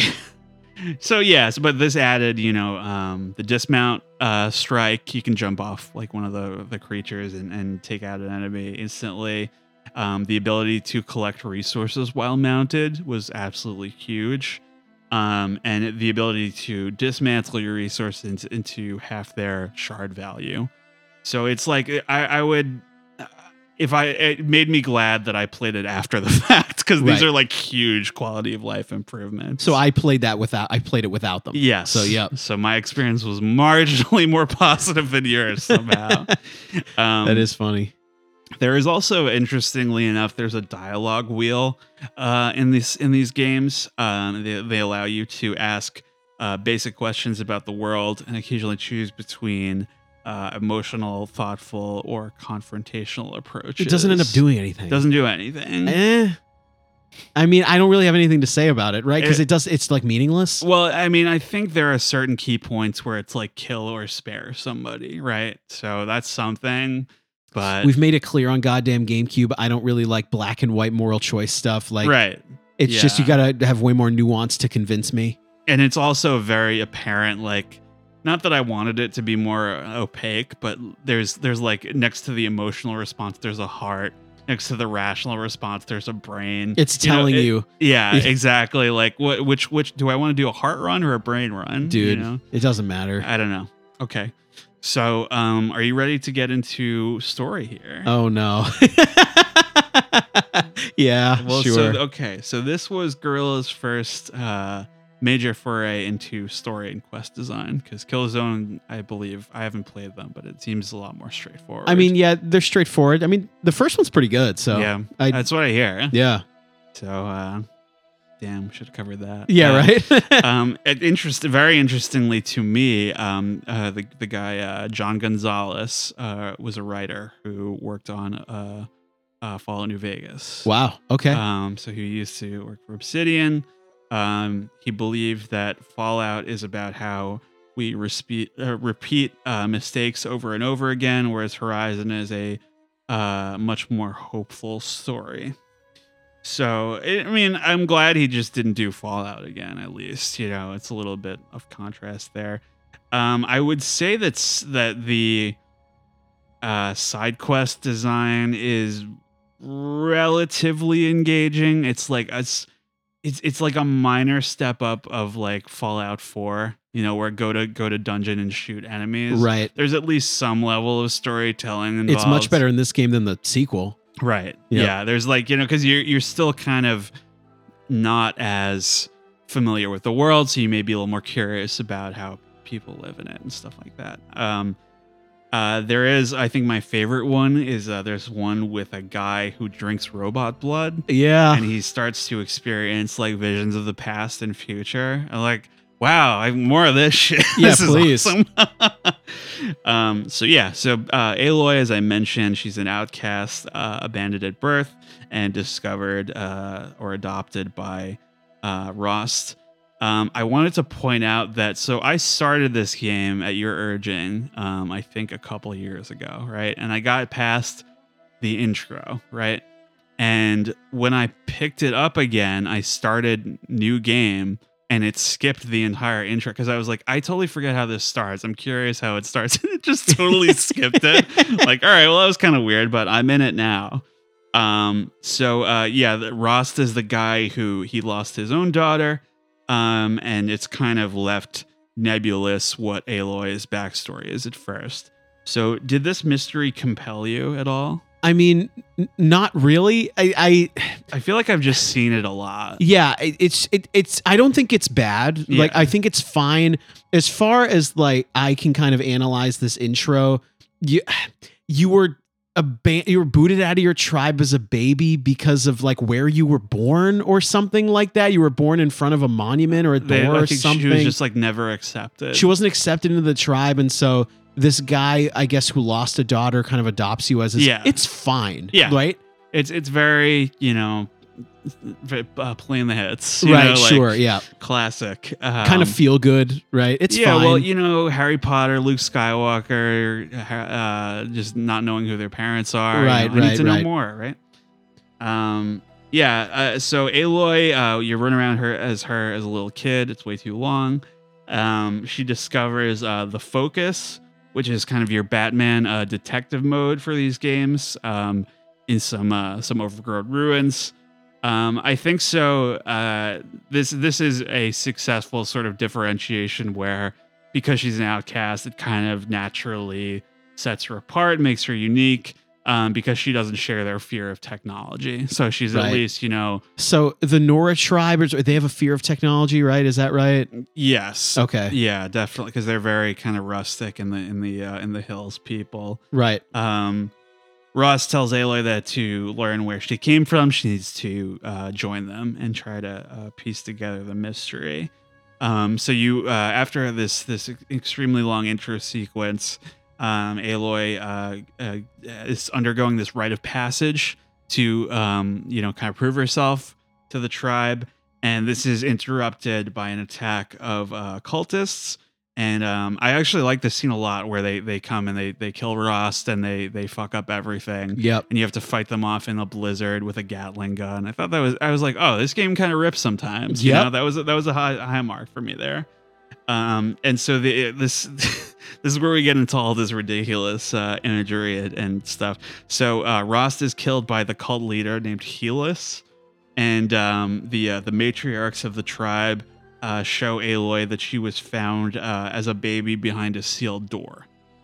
So yes, but this added, you know, um, the dismount uh, strike. You can jump off like one of the the creatures and, and take out an enemy instantly. Um, the ability to collect resources while mounted was absolutely huge. Um, and the ability to dismantle your resources into, into half their shard value. So it's like I, I would, if I, it made me glad that I played it after the fact because these Right. are like huge quality of life improvements. So I played that without I played it without them. Yes. So yeah. So my experience was marginally more positive than yours somehow. um, That is funny. There is also, interestingly enough, there's a dialogue wheel uh, in these in these games. Um, they, they allow you to ask uh, basic questions about the world and occasionally choose between uh, emotional, thoughtful, or confrontational approaches. It doesn't end up doing anything. Doesn't do anything. Eh. I mean, I don't really have anything to say about it, right? Because It- it does. It's like meaningless. Well, I mean, I think there are certain key points where it's like kill or spare somebody, right? So that's something. But We've made it clear on goddamn GameCube. I don't really like black and white moral choice stuff. Like, right. it's just you yeah. gotta have way more nuance to convince me. And it's also very apparent, like, not that I wanted it to be more opaque, but there's there's like next to the emotional response, there's a heart. Next to the rational response, there's a brain. It's You know, telling it- you, Yeah, exactly. Like, what? Which? Which? Do I want to do a heart run or a brain run? dude. You know? It doesn't matter. I don't know. Okay. So, um, are you ready to get into story here? Oh no. Yeah, well, sure. so okay. So this was Gorilla's first uh, major foray into story and quest design because Killzone, I believe, I haven't played them, but it seems a lot more straightforward. I mean, yeah, they're straightforward. I mean, the first one's pretty good. So yeah, I- that's what I hear. yeah, So, uh, damn, should have covered that. yeah, Uh, right. um, it interest, very interestingly to me, um, uh, the the guy uh, John Gonzalez uh, was a writer who worked on uh, uh, Fallout New Vegas. Wow. Okay. Um, so he used to work for Obsidian. Um, he believed that Fallout is about how we repeat uh, repeat uh, mistakes over and over again, whereas Horizon is a uh, much more hopeful story. So, I mean, I'm glad he just didn't do Fallout again, at least. You know, it's a little bit of contrast there. Um, I would say that's, that the uh, side quest design is relatively engaging. It's like a, it's, it's like a minor step up of like Fallout four, you know, where go to go to dungeon and shoot enemies. Right. There's at least some level of storytelling involved. It's much better in this game than the sequel. Right. Yep. Yeah. There's like, you know, because you're you're still kind of not as familiar with the world, so you may be a little more curious about how people live in it and stuff like that. Um, uh, there is, I think, my favorite one is uh, there's one with a guy who drinks robot blood, Yeah. and he starts to experience like visions of the past and future. I'm like, wow, I more of this shit. Yeah, This is please. awesome. um, so yeah, so uh, Aloy, as I mentioned, she's an outcast, uh, abandoned at birth, and discovered uh, or adopted by uh, Rost. Um, I wanted to point out that so I started this game at your urging, um, I think a couple years ago, right? And I got past the intro, right? And when I picked it up again, I started new game. And it skipped the entire intro because I was like, I totally forget how this starts. I'm curious how it starts. And it just totally skipped it. Like, all right, well, that was kind of weird, but I'm in it now. Um, so uh, yeah, the, Rost is the guy who he lost his own daughter. Um, and it's kind of left nebulous what Aloy's backstory is at first. So did this mystery compel you at all? I mean, n- not really. I, I, I feel like I've just seen it a lot. yeah, it, it's, it, it's, I don't think it's bad. Yeah. Like, I think it's fine. As far as like, I can kind of analyze this intro, you, you were a ba- you were booted out of your tribe as a baby because of like where you were born or something like that. You were born in front of a monument or a door They, I or think something. she was just like never accepted. She wasn't accepted into the tribe, and so this guy, I guess, who lost a daughter, kind of adopts you as his. Yeah. It's fine. Yeah. Right. It's it's very, you know, very, uh, playing the hits. You Right. know, like Sure. Yeah. Classic. Um, Kind of feel good. Right. It's yeah, fine. well, you know, Harry Potter, Luke Skywalker, uh, just not knowing who their parents are. Right, You know, I right, need to know right. more, right? Um, yeah. Uh, so Aloy, uh, you run around her as her as a little kid. It's way too long. Um, she discovers uh, the Focus, which is kind of your Batman uh, detective mode for these games, um, in some uh, some overgrown ruins. Um, I think so. Uh, this this is a successful sort of differentiation where, because she's an outcast, it kind of naturally sets her apart, makes her unique, um, because she doesn't share their fear of technology. So she's Right. at least, you know, So the Nora tribe, is- they have a fear of technology, right? Is that right? yes, Okay. yeah, definitely, because they're very kind of rustic in the in the uh, in the hills people. Right. Um, Ross tells Aloy that to learn where she came from, she needs to uh, join them and try to uh, piece together the mystery. Um, so you, uh, after this this extremely long intro sequence, um, Aloy uh, uh, is undergoing this rite of passage to, um, you know, kind of prove herself to the tribe, and this is interrupted by an attack of uh, cultists. And um, I actually like this scene a lot, where they they come and they they kill Rost and they they fuck up everything. Yep. And you have to fight them off in a blizzard with a Gatling gun. I thought that was I was like, oh, this game kind of rips sometimes. You Yep. know, that was that was a high high mark for me there. Um, and so the this this is where we get into all this ridiculous uh, imagery and, and stuff. So uh, Rost is killed by the cult leader named Helis, and um, the uh, the matriarchs of the tribe Uh, show Aloy that she was found uh, as a baby behind a sealed door.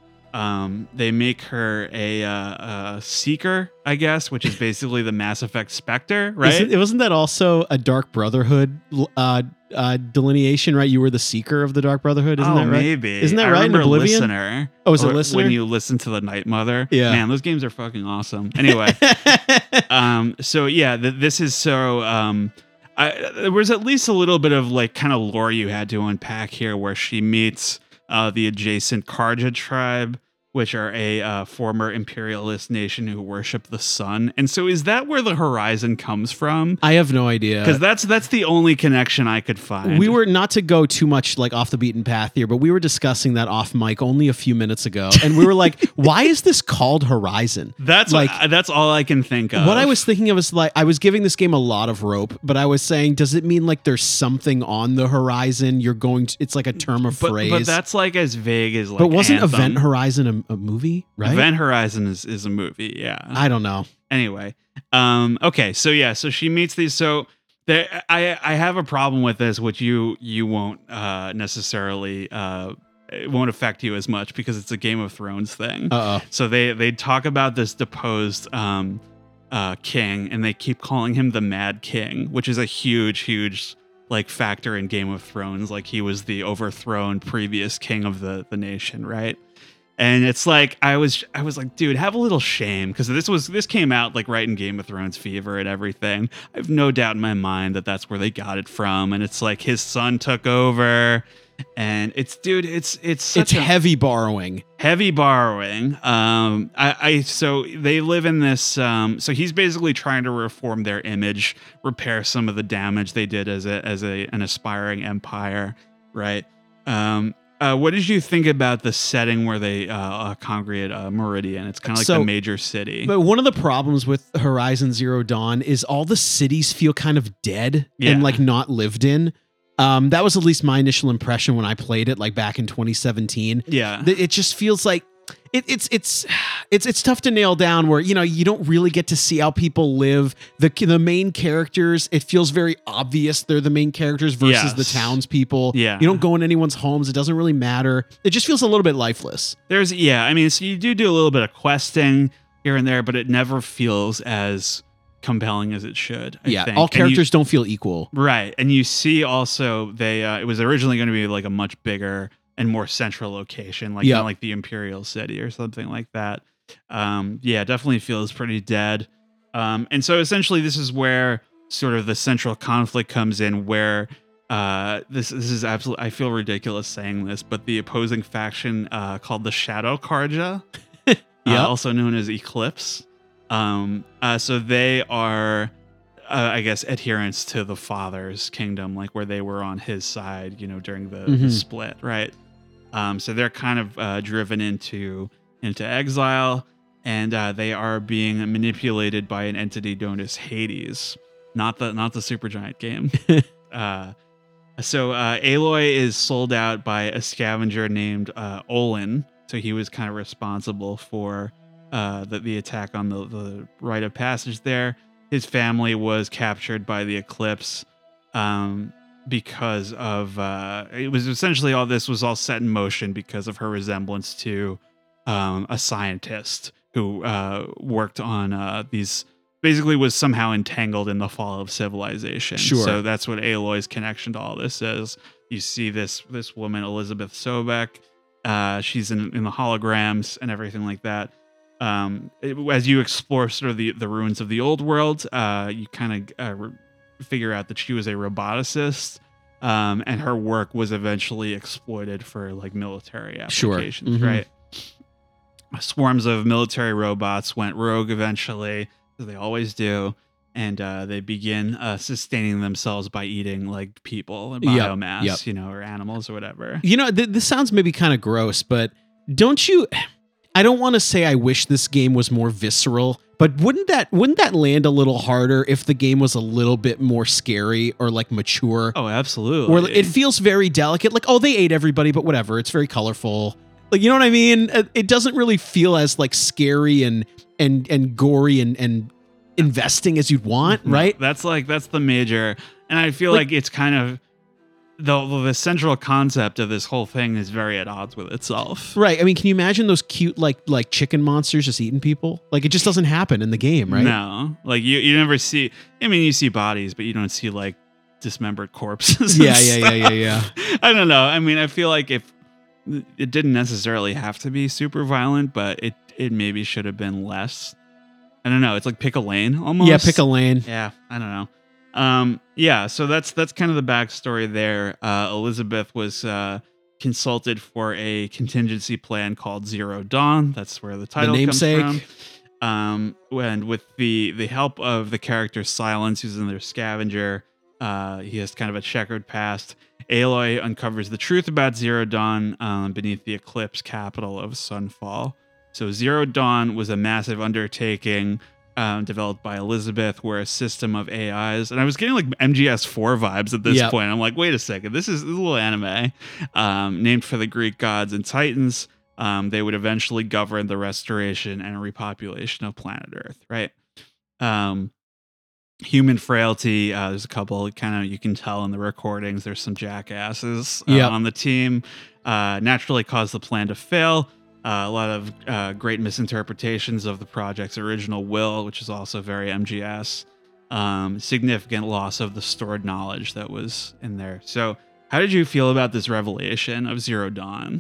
Um, they make her a, uh, a seeker, I guess, which is basically the Mass Effect Spectre, right? Isn't, it wasn't that also a Dark Brotherhood uh, uh, delineation, right? You were the seeker of the Dark Brotherhood, isn't oh, that right? maybe. Isn't that I right in remember Oblivion? Listener. Oh, is it Or Listener? When you listen to the Night Mother. Yeah. Man, those games are fucking awesome. Anyway, um, so yeah, th- this is so. Um, I, there was at least a little bit of like kind of lore you had to unpack here, where she meets uh, the adjacent Karja tribe, which are a uh, former imperialist nation who worship the sun. And so is that where the Horizon comes from? I have no idea. Because that's that's the only connection I could find. We were, not to go too much like off the beaten path here, but we were discussing that off mic only a few minutes ago, and we were like, "Why is this called Horizon?" That's like like that's all I can think of. what I was thinking of is like I was giving this game a lot of rope, but I was saying, does it mean like there's something on the horizon? You're going to, it's like a term of but, phrase. but that's like as vague as like. But wasn't Anthem. Event Horizon a, a movie? Right? Event Horizon is, is a movie. Yeah. I don't know. Anyway, um, okay, so yeah, so she meets these. So there, I I have a problem with this, which you you won't uh, necessarily uh, it won't affect you as much because it's a Game of Thrones thing. Uh oh. So they they talk about this deposed um, uh, king, and they keep calling him the Mad King, which is a huge huge like factor in Game of Thrones. Like he was the overthrown previous king of the the nation, right? And it's like I was I was like, dude, have a little shame, because this was this came out like right in Game of Thrones fever and everything. I have no doubt in my mind that that's where they got it from, and it's like his son took over, and it's dude, it's it's such It's a heavy borrowing. heavy borrowing. Um, I, I so they live in this. Um, so he's basically trying to reform their image, repair some of the damage they did as a as a an aspiring empire, right? Um. Uh, what did you think about the setting where they uh, uh, congregate uh, Meridian? It's kind of like So- the major city. But one of the problems with Horizon Zero Dawn is all the cities feel kind of dead Yeah. and like not lived in. Um, that was at least my initial impression when I played it, like back in twenty seventeen. yeah, Th- It just feels like it, it's it's it's it's tough to nail down. Where you know you don't really get to see how people live. The the main characters, it feels very obvious they're the main characters versus the Yes. townspeople. Yeah. You don't go in anyone's homes. It doesn't really matter. It just feels a little bit lifeless. there's yeah. I mean, so you do do a little bit of questing here and there, but it never feels as compelling as it should. I yeah, think. all And you- characters don't feel equal. right, and you see also they uh, it was originally going to be like a much bigger and more central location, like Yeah. kinda like the Imperial City or something like that. Um, yeah, definitely feels pretty dead. Um, and so essentially, this is where sort of the central conflict comes in, where uh, this this is absolutely. I feel ridiculous saying this, but the opposing faction uh, called the Shadow Karja, Yep. uh, also known as Eclipse. Um, uh, so they are. Uh, I guess adherents to the father's kingdom, like where they were on his side, you know, during the, Mhm. the split, right? Um, so they're kind of uh, driven into into exile, and uh, they are being manipulated by an entity known as Hades, not the not the Supergiant game. uh, so uh, Aloy is sold out by a scavenger named uh, Olin. So he was kind of responsible for uh, the the attack on the the rite of passage there. His family was captured by the Eclipse. Um, because of uh it was essentially all this was all set in motion because of her resemblance to um a scientist who uh worked on uh these basically was somehow entangled in the fall of civilization. Sure. So that's what Aloy's connection to all this is. You see this this woman Elizabeth Sobek, uh she's in, in the holograms and everything like that. Um it- as you explore sort of the the ruins of the old world, uh you kind of uh, re- figure out that she was a roboticist, um, and her work was eventually exploited for like military Sure. applications, Mhm. right? Swarms of military robots went rogue eventually, as they always do, and uh, they begin uh, sustaining themselves by eating like people and Yep, biomass, yep. you know, or animals or whatever. You know, th- this sounds maybe kind of gross, but don't you? I don't want to say I wish this game was more visceral, but wouldn't that wouldn't that land a little harder if the game was a little bit more scary or like mature? Oh, absolutely. Where it feels very delicate, like oh, they ate everybody, but whatever. It's very colorful. Like you know what I mean? It it doesn't really feel as like scary and and and gory and and investing as you'd want, right? That's like that's the major, and I feel Like- like, it's kind of the the central concept of this whole thing is very at odds with itself. Right. I mean, can you imagine those cute like like chicken monsters just eating people? Like it just doesn't happen in the game, right? No, like you you never see. I mean, you see bodies, but you don't see like dismembered corpses. and Yeah, yeah, yeah, yeah, yeah. stuff. I don't know. I mean, I feel like if it didn't necessarily have to be super violent, but it it maybe should have been less. I don't know. It's like pick a lane almost. Yeah, pick a lane. Yeah, I don't know. Um, yeah, so that's that's kind of the backstory there. Uh, Elizabeth was uh, consulted for a contingency plan called Zero Dawn. That's where the title namesake. comes from. Um, and with the the help of the character Silence, who's in their scavenger, uh, he has kind of a checkered past. Aloy uncovers the truth about Zero Dawn um, beneath the Eclipse capital of Sunfall. So Zero Dawn was a massive undertaking um, developed by Elizabeth, where a system of A Is, and I was getting like M G S four vibes at this Yep. point. I'm like, wait a second, this is, this is a little anime, um, named for the Greek gods and titans. Um, they would eventually govern the restoration and repopulation of planet Earth, right? Um, human frailty. Uh, there's a couple kind of, you can tell in the recordings, there's some jackasses uh, Yep. on the team. Uh, naturally caused the plan to fail. Uh, a lot of uh, great misinterpretations of the project's original will, which is also very M G S. Um, significant loss of the stored knowledge that was in there. So, how did you feel about this revelation of Zero Dawn?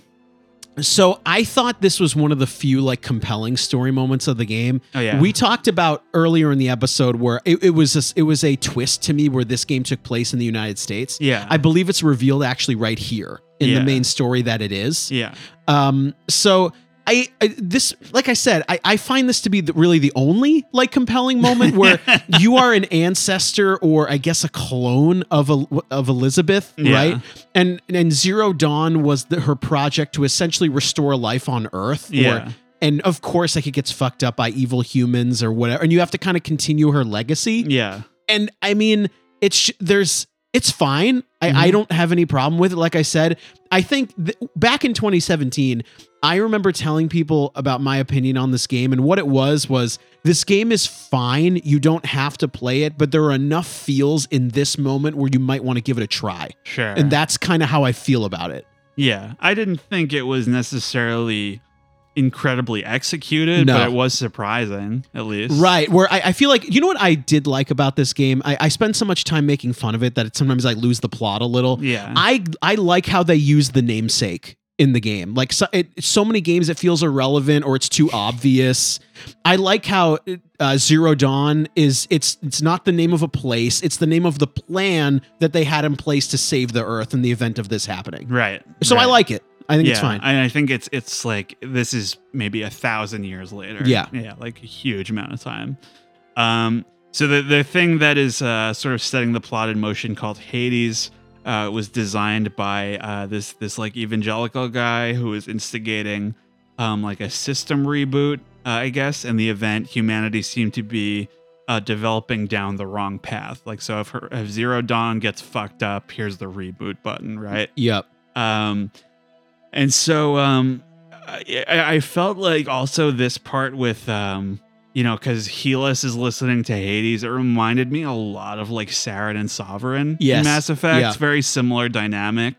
So I thought this was one of the few like compelling story moments of the game. Oh yeah, We talked about earlier in the episode where it, it was a, it was a twist to me where this game took place in the United States. yeah, I believe it's revealed actually right here in Yeah. the main story that it is. yeah, Um, so I, I this like I said, I, I find this to be the, really the only like compelling moment where you are an ancestor or I guess a clone of a, of Elizabeth, Yeah. right? And and Zero Dawn was the, her project to essentially restore life on Earth. or- yeah, and of course, like it gets fucked up by evil humans or whatever, and you have to kind of continue her legacy. yeah, And I mean, it's there's it's fine. I, Mhm. I don't have any problem with it. Like I said, I think th- back in twenty seventeen, I remember telling people about my opinion on this game, and what it was was this game is fine. You don't have to play it, but there are enough feels in this moment where you might want to give it a try. sure. And that's kind of how I feel about it. Yeah, I didn't think it was necessarily incredibly executed, No. but it was surprising, at least. Right. Where I, I feel like, you know what I did like about this game? I, I spend so much time making fun of it that it, sometimes I lose the plot a little. Yeah. I I like how they use the namesake in the game. Like so, it, so many games it feels irrelevant or it's too obvious. I like how uh, Zero Dawn is it's it's not the name of a place, it's the name of the plan that they had in place to save the Earth in the event of this happening. right. So I right. like it. I think yeah, it's fine. And I think it's it's like this is maybe a thousand years later. Yeah. Yeah, like a huge amount of time. Um, so the the thing that is uh, sort of setting the plot in motion called Hades uh, was designed by uh, this this like evangelical guy who was instigating um, like a system reboot, uh, I guess. In the event, humanity seemed to be uh, developing down the wrong path. Like so, if, her, if Zero Dawn gets fucked up, here's the reboot button, right? Yep. Um, and so um, I, I felt like also this part with, um, you know, because Helis is listening to Hades, it reminded me a lot of like Saren and Sovereign Yes. in Mass Effect. Yeah. Very similar dynamic.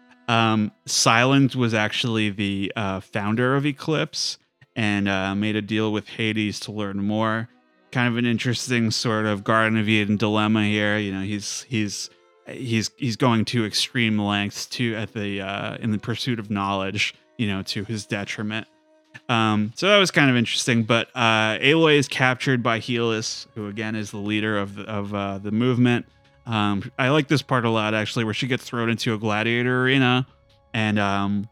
Um, Silent was actually the uh, founder of Eclipse and uh, made a deal with Hades to learn more. Kind of an interesting sort of Garden of Eden dilemma here. You know, he's he's he's he's going to extreme lengths to at the uh, in the pursuit of knowledge, you know, to his detriment. Um, so that was kind of interesting. But uh, Aloy is captured by Helis, who again is the leader of the, of uh, the movement. Um, I like this part a lot actually, where she gets thrown into a gladiator arena, and um,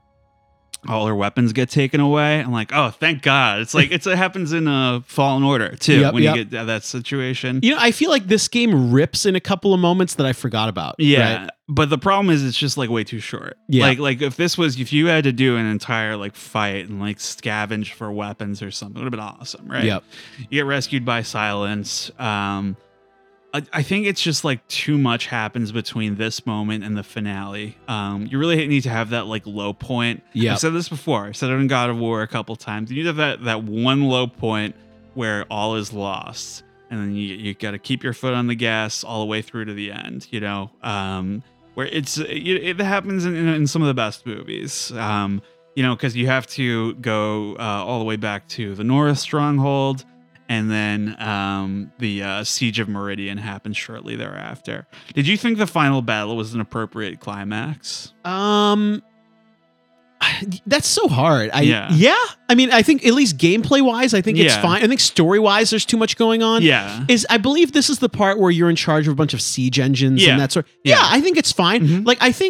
all her weapons get taken away. I'm like, oh, thank God! It's like it's, it happens in a Fallen Order too, Yep, when yep. you get that situation. You know, I feel like this game rips in a couple of moments that I forgot about. Yeah, right? but the problem is it's just like way too short. Yeah. Like like if this was if you had to do an entire like fight and like scavenge for weapons or something, it would have been awesome, right? Yep. You get rescued by Silence. Um I, I think it's just like too much happens between this moment and the finale. Um you really need to have that like low point. Yep. I've said this before. I've said it in God of War a couple times. You need to have that that one low point where all is lost. And then you you got to keep your foot on the gas all the way through to the end, you know, um, where it's it, it happens in, in some of the best movies, um, you know, because you have to go uh, all the way back to the North Stronghold, and then um, the uh, Siege of Meridian happens shortly thereafter. Did you think the final battle was an appropriate climax? Um, that's so hard. I Yeah. yeah. I mean, I think at least gameplay wise, I think it's Yeah. fine. I think story wise, there's too much going on. Yeah. Is I believe this is the part where you're in charge of a bunch of siege engines Yeah. and that sort. Yeah, Yeah. I think it's fine. Mhm. Like I think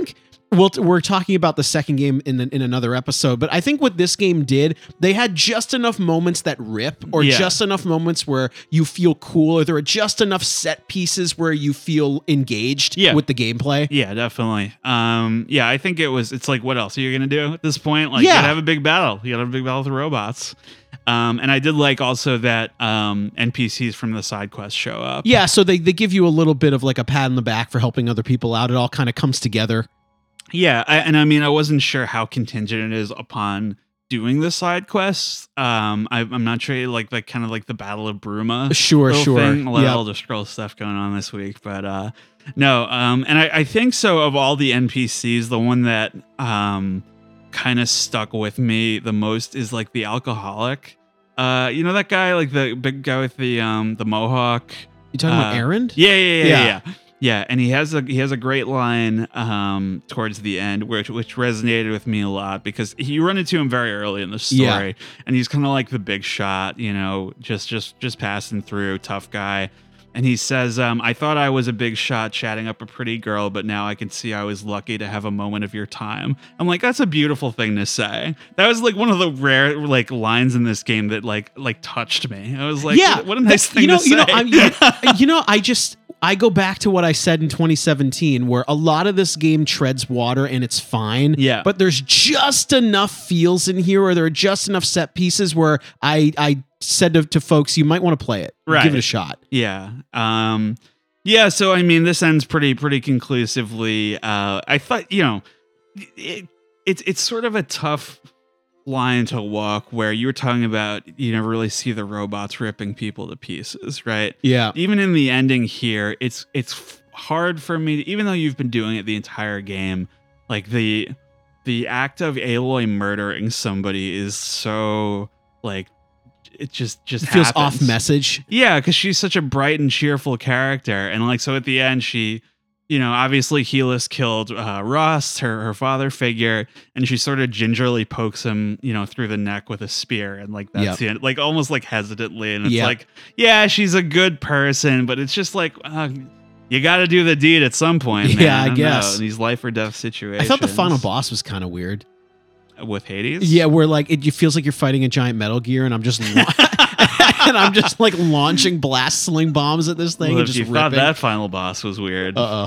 Well, t- we're talking about the second game in the, in another episode, but I think what this game did, they had just enough moments that rip, or Yeah. just enough moments where you feel cool, or there are just enough set pieces where you feel engaged Yeah. with the gameplay. Yeah, definitely. Um, yeah, I think it was. It's like, what else are you gonna do at this point? Like, Yeah. you gotta have a big battle. You gotta have a big battle with the robots. Um, and I did like also that um, N P Cs from the side quest show up. Yeah, so they, they give you a little bit of like a pat on the back for helping other people out. It all kind of comes together. Yeah, I, and I mean, I wasn't sure how contingent it is upon doing the side quests. Um, I, I'm not sure, like, like kind of like the Battle of Bruma. Sure, little sure. Thing. A lot Yep. of Elder Scrolls stuff going on this week, but uh, no. Um, and I, I think so. Of all the N P Cs, the one that um, kind of stuck with me the most is like the alcoholic. Uh, you know that guy, like the big guy with the um the mohawk. You talking about Uh, Aaron? Yeah, yeah, yeah, Yeah. yeah, yeah. Yeah, and he has a he has a great line um, towards the end, which which resonated with me a lot because you run into him very early in the story, Yeah. and he's kind of like the big shot, you know, just just just passing through, tough guy. And he says, um, "I thought I was a big shot chatting up a pretty girl, but now I can see I was lucky to have a moment of your time." I'm like, that's a beautiful thing to say. That was like one of the rare like lines in this game that like like touched me. I was like, Yeah, what, what a nice that- thing you know, to say. you know, I'm, you, you know, I just I go back to what I said in twenty seventeen, where a lot of this game treads water and it's fine. Yeah. but there's just enough feels in here, or there are just enough set pieces where I I said to, to folks, you might want to play it, Right. give it a shot. Yeah. Um, yeah. So, I mean, this ends pretty, pretty conclusively. Uh, I thought, you know, it, it's, it's sort of a tough line to walk where you were talking about, you never really see the robots ripping people to pieces, right? Yeah, Even in the ending here, it's, it's f- hard for me, to, even though you've been doing it the entire game, like the, the act of Aloy murdering somebody is so like, it just, just it feels happens. off message. Yeah, because she's such a bright and cheerful character, and like so at the end, she, you know, obviously Helis killed uh, Ross, her her father figure, and she sort of gingerly pokes him, you know, through the neck with a spear, and like that's Yep. the end, like almost like hesitantly, and it's Yep. like, yeah, she's a good person, but it's just like. Uh, you got to do the deed at some point, man. Yeah, I don't guess. know, in these life or death situations. I thought the final boss was kind of weird. with Hades. Yeah, where like it, it feels like you're fighting a giant Metal Gear, and I'm just la- and I'm just like launching blast sling bombs at this thing Well, and if just you thought ripping. that final boss was weird. Uh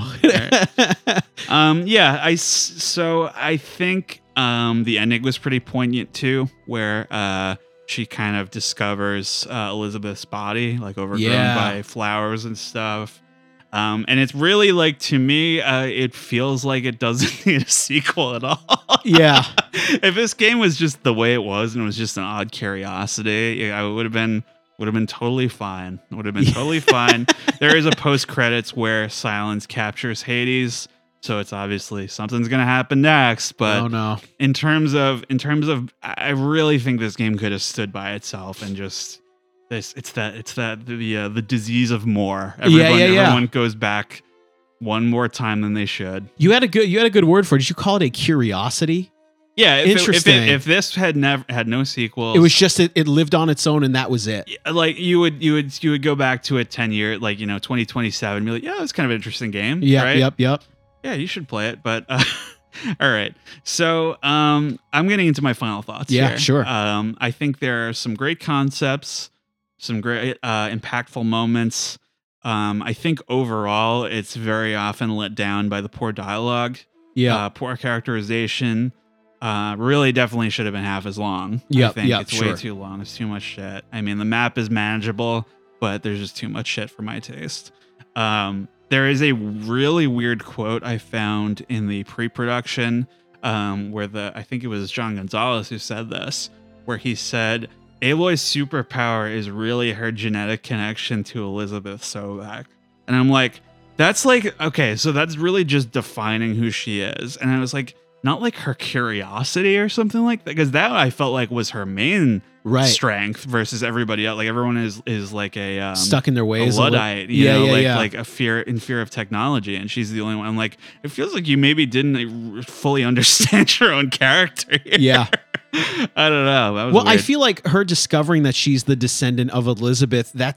oh. Um, yeah, I s- so I think um, the ending was pretty poignant too, where uh, she kind of discovers uh, Elizabeth's body, like overgrown Yeah. by flowers and stuff. Um, and it's really like to me, uh, it feels like it doesn't need a sequel at all. Yeah. If this game was just the way it was and it was just an odd curiosity, I would have been would have been totally fine. Would have been totally fine. There is a post credits where Silence captures Hades, so it's obviously something's gonna happen next. But Oh no. in terms of in terms of, I really think this game could have stood by itself and just this. It's that it's that the uh, the disease of more. Everyone, yeah, yeah. everyone goes back one more time than they should. You had a good you had a good word for it. Did you call it a curiosity? Yeah, if, it- if, Interesting. it, if this had never had no sequels, It was just it, it lived on its own and that was it. like you would you would you would go back to it ten year, like you know twenty twenty-seven, and be like, yeah, it's kind of an interesting game. Yep, right? yep, yep. Yeah, you should play it. But uh, all right, so um, I'm getting into my final thoughts. Yeah, here. sure. Um, I think there are some great concepts, some great uh, impactful moments. Um, I think overall, it's very often let down by the poor dialogue, Yeah. uh, poor characterization. Uh, really, definitely should have been half as long. I Yep, think yep, it's sure. way too long. It's too much shit. I mean, the map is manageable, but there's just too much shit for my taste. Um, there is a really weird quote I found in the pre-production, um, where the I think it was John Gonzalez who said this, where he said, "Aloy's superpower is really her genetic connection to Elizabeth Sobek," and I'm like, that's like okay, so that's really just defining who she is, and I was like. Not like her curiosity or something like that, because that I felt like was her main Right. strength versus everybody else. Like everyone is is like a um, Stuck in their a ways. a li- luddite, you yeah, know, yeah, like yeah. like a fear in fear of technology, and she's the only one. I'm like, it feels like you maybe didn't uh, fully understand your own character. Here. Yeah. I don't know. That was Well, I weird. feel like her discovering that she's the descendant of Elizabeth, that's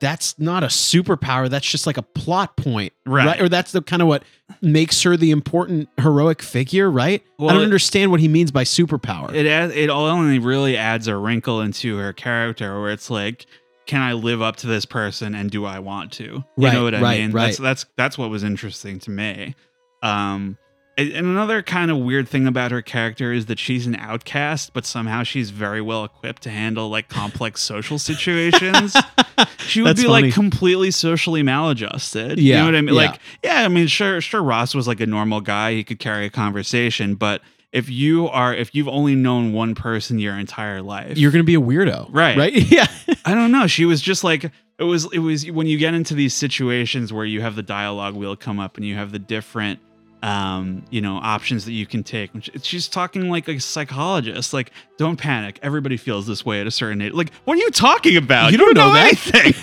that's not a superpower. That's just like a plot point, Right. Or that's the kind of what makes her the important heroic figure, right? Well, I don't it- understand what he means by superpower. It adds, it only really adds a wrinkle into her character where it's like, can I live up to this person and do I want to? You Right, know what I right, mean? right. That's that's that's what was interesting to me. Um, and and another kind of weird thing about her character is that she's an outcast, but somehow she's very well equipped to handle like complex social situations. She would That's be funny. like completely socially maladjusted. Yeah, You know what I mean? yeah. Like, yeah, I mean, sure, sure, Ross was like a normal guy. He could carry a conversation, but if you are, if you've only known one person your entire life, You're going to be a weirdo. Right. Right? Yeah. I don't know. She was just like, it was, it was when you get into these situations where you have the dialogue wheel come up and you have the different, um, you know, options that you can take. Which- She's talking like a psychologist, like, don't panic. Everybody feels this way at a certain age. Like, what are you talking about? You don't know that. anything.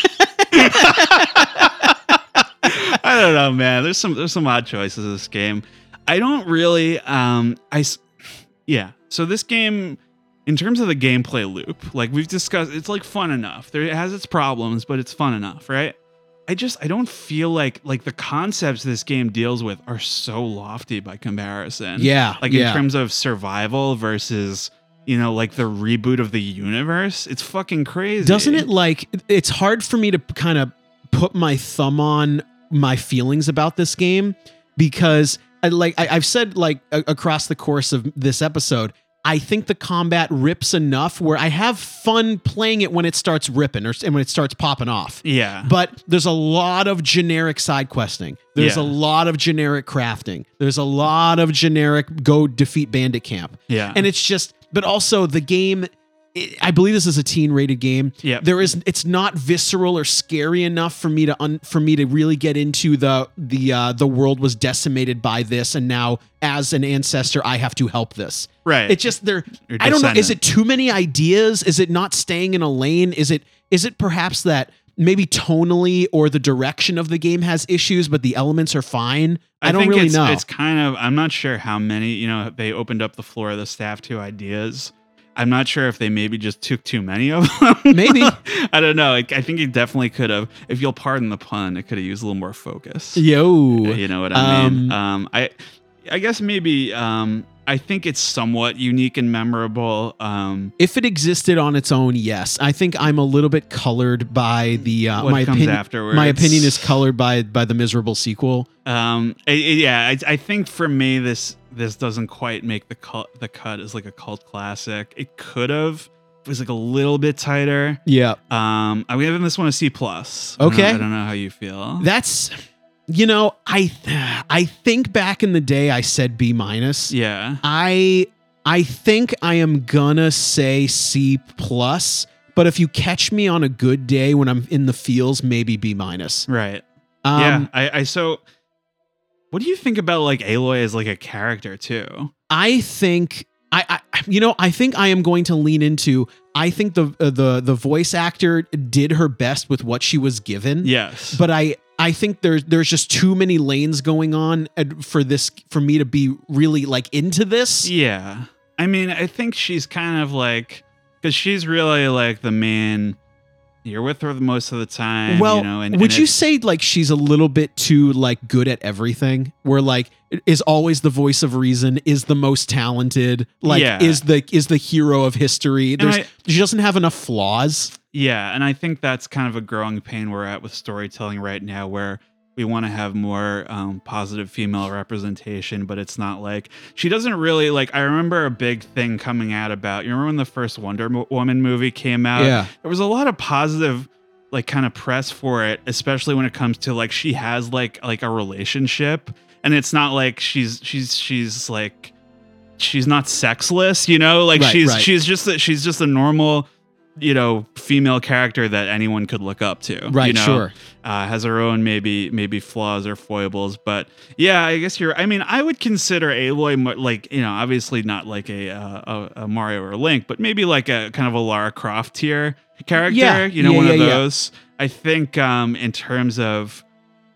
I don't know, man. There's some, there's some odd choices in this game. I don't really, um, I, s- yeah. So this game, in terms of the gameplay loop, like we've discussed, it's like fun enough. There it has its problems, but it's fun enough, right? I just I don't feel like like the concepts this game deals with are so lofty by comparison. Yeah. Like yeah. in terms of survival versus, you know, like the reboot of the universe, it's fucking crazy. Doesn't it like it's hard for me to kind of put my thumb on my feelings about this game because I like I, I've said like a, across the course of this episode, I think the combat rips enough where I have fun playing it when it starts ripping or and when it starts popping off. Yeah. But there's a lot of generic side questing. There's Yeah. a lot of generic crafting. There's a lot of generic go defeat bandit camp. Yeah. And it's just, but also the game, it, I believe this is a teen rated game. Yep. There is, it's not visceral or scary enough for me to, un, for me to really get into the, the, uh, the world was decimated by this. And now as an ancestor, I have to help this. Right. It's just there. Your I don't know. Is descendant. it too many ideas? Is it not staying in a lane? Is it, is it perhaps that maybe tonally or the direction of the game has issues, but the elements are fine? I, don't think really it's, know. It's kind of, I'm not sure how many, you know, they opened up the floor of the staff to ideas. I'm not sure if they maybe just took too many of them. Maybe. I don't know. I, I think it definitely could have, if you'll pardon the pun, it could have used a little more focus. Yo. You know what I mean? Um, Um, I, I guess maybe, um, I think it's somewhat unique and memorable. Um, If it existed on its own, yes. I think I'm a little bit colored by the uh, What my comes opinion. afterwards. My opinion is colored by by the miserable sequel. Um, I- I- yeah, I, I think for me, this this doesn't quite make the cut the cut as like a cult classic. It could have. It was like a little bit tighter. Yeah, Um, I'm giving this one a C plus. I don't Okay. know- I don't know how you feel. that's you know I I think back in the day I said B minus. yeah. I I think I am gonna say C plus. But if you catch me on a good day when I'm in the feels, maybe B minus. Right. Um, yeah. I, I so. What do you think about like Aloy as like a character too? I think I, I you know I think I am going to lean into I think the uh, the the voice actor did her best with what she was given. Yes. But I I think there's there's just too many lanes going on and for this for me to be really like into this. Yeah. I mean, I think she's kind of like, because she's really like the main, you're with her most of the time. Well, you know, and, would and you it's- say like she's a little bit too like good at everything? Where like is always the voice of reason, is the most talented, like Yeah. is the is the hero of history. There's I- she doesn't have enough flaws. Yeah, and I think that's kind of a growing pain we're at with storytelling right now, where we want to have more um, positive female representation, but it's not like she doesn't really like. I remember a big thing coming out about. You remember when the first Wonder Mo- Woman movie came out? Yeah. There was a lot of positive, like, kind of press for it, especially when it comes to like she has like like a relationship, and it's not like she's she's she's like she's not sexless, you know, like Right, she's right. she's just a, she's just a normal, you know, female character that anyone could look up to. Right, you know? sure. Uh, has her own maybe maybe flaws or foibles, but yeah, I guess you're. I mean, I would consider Aloy mo- like, you know, obviously not like a, uh, a a Mario or Link, but maybe like a kind of a Lara Croft tier character. Yeah, you know, yeah, one yeah, of yeah. those. I think um, in terms of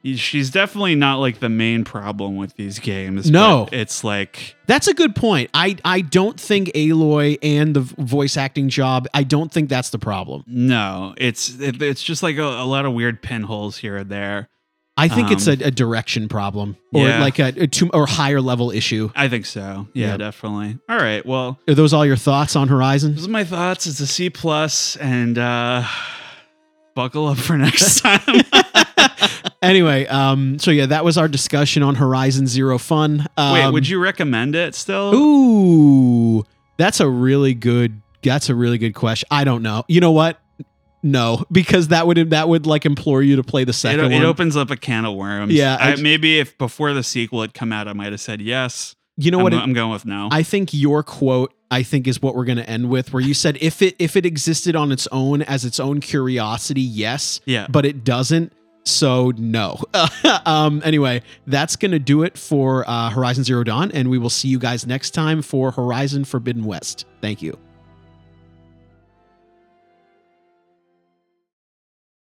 she's definitely not like the main problem with these games. No. but it's like That's a good point. I, I don't think Aloy and the voice acting job, I don't think that's the problem. no, it's it, it's just like a, a lot of weird pinholes here and there. I think it's a, Um, a direction problem or yeah. like a, a two, or higher level issue. I think so. Yeah, Yeah. definitely. All right. Well, Are those all your thoughts on Horizon? those are my thoughts. It's a C plus, and uh, buckle up for next time. Anyway, um, so yeah, that was our discussion on Horizon Zero Fun. Um, Wait, would you recommend it still? Ooh, that's a really good. That's a really good question. I don't know. You know what? No, because that would that would like implore you to play the It, second it one. opens up a can of worms. Yeah, I I, j- maybe if before the sequel had come out, I might have said yes. you know I'm, what? go- It, I'm going with no. I think your quote, I think, is what we're going to end with, where you said if it if it existed on its own as its own curiosity, yes, yeah. but it doesn't. So no. um. Anyway, that's going to do it for uh, Horizon Zero Dawn, and we will see you guys next time for Horizon Forbidden West. Thank you.